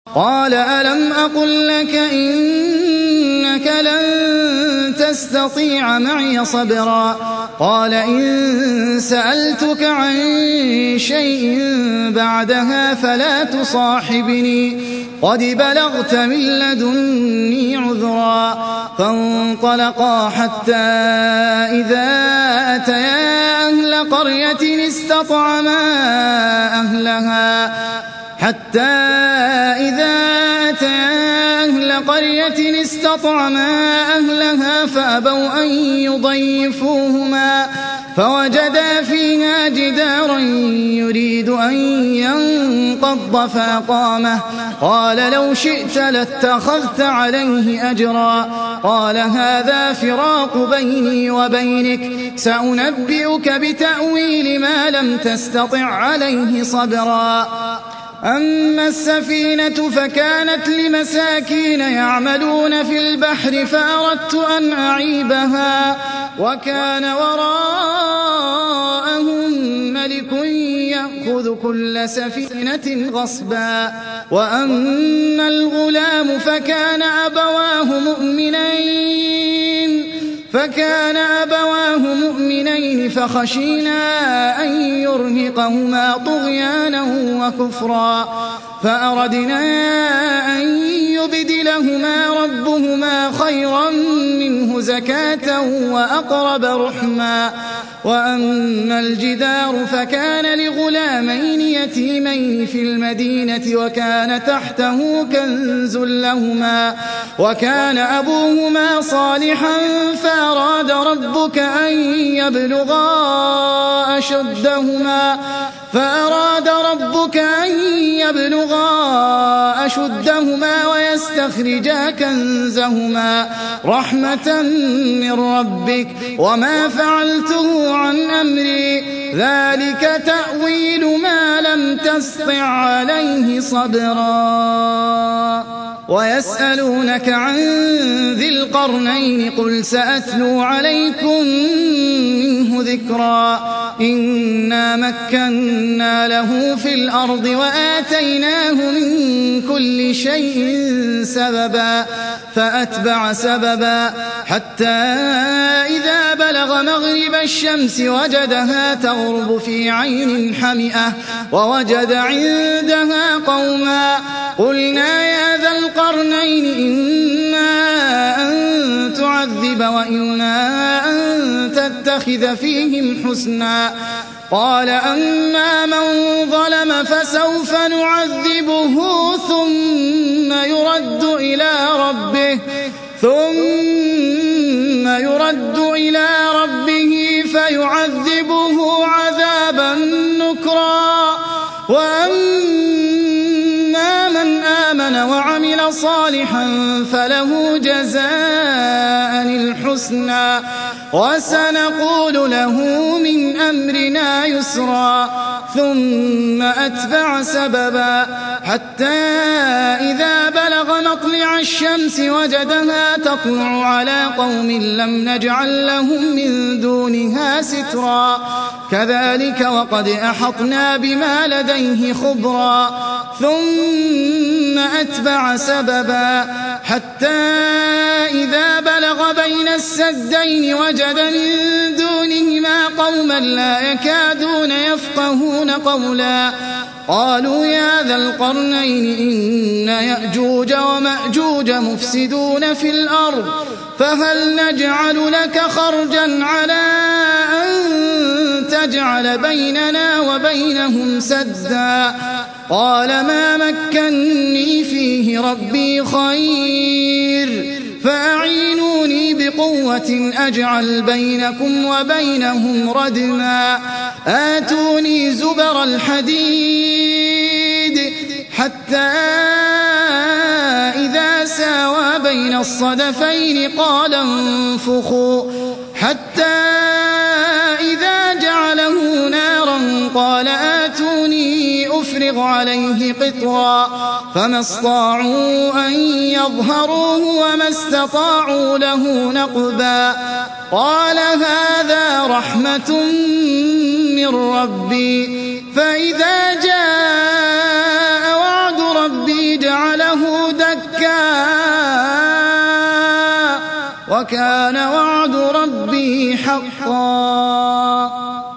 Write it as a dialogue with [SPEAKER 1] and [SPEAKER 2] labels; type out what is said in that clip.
[SPEAKER 1] قال ألم أقل لك إنك لن تستطيع معي صبرا قال إن سألتك عن شيء بعدها فلا تصاحبني قد بلغت من لدني عذرا فانطلقا حتى إذا أتيا أهل قرية استطعما أهلها فأبوا أن يضيفوهما فوجدا فيها جدارا يريد أن ينقض فأقامه قال لو شئت لاتخذت عليه أجرا قال هذا فراق بيني وبينك سأنبئك بتأويل ما لم تستطع عليه صبرا أما السفينة فكانت لمساكين يعملون في البحر فأردت أن أعيبها وكان وراءهم ملك يأخذ كل سفينة غصبا وأما الغلام فكان أبواه مؤمنين فخشينا أن يرهقهما طغيانا وكفرا فأردنا أن يبدلهما ربهما خيرا منه زكاة وأقرب رحما وأما الجدار فكان لغلامين يتيمين في المدينة وكان تحته كنز لهما وكان أبوهما صالحا فأراد ربك أن يبلغا أشدهما ويستخرجا كنزهما رحمة من ربك وما فعلته عن أمري ذلك تأويل ما لم تسطع عليه صبرا ويسألونك عن ذي القرنين قل سأتلو عليكم منه ذكرا إنا مكنا له في الأرض وآتيناه من كل شيء سببا فأتبع سببا حتى إذا بلغ مغرب الشمس وجدها تغرب في عين حمئة ووجد عندها قوما قلنا يا ذا القرنين إما أن تعذب وإما أن تتخذ فيهم حسنا قال أما من ظلم فسوف نعذبه ثم يرد إلى ربه فيعذبه عذابا نكرا وأما من آمن وعمل صالحا فله جزاء الحسنى وسنقول له من أمرنا يسرا ثم أتبع سببا حتى إذا بلغ مطلع الشمس وجدها تطلع على قوم لم نجعل لهم من دونها سترا كذلك وقد أحطنا بما لديه خبرا ثم أتبع سببا حتى إذا بلغ بين السدين وجد من دونهما قوما لا يكادون يفقهون قولا قالوا يا ذا القرنين إن يأجوج ومأجوج مفسدون في الأرض فهل نجعل لك خرجا على أن تجعل بيننا وبينهم سدا قال ما مكني فيه ربي خير فأعينوني بقوة أجعل بينكم وبينهم ردما آتوني زبر الحديد حتى إذا ساوى بين الصدفين قال انفخوا حتى إذا جعله نارا قال آتوني أفرغ عليه قطرا فما استطاعوا أن يظهروه وما استطاعوا له نقبا قال هذا رحمة من ربي فإذا جاء وعد ربي جعله فجعله دكا وكان وعد ربه حقا.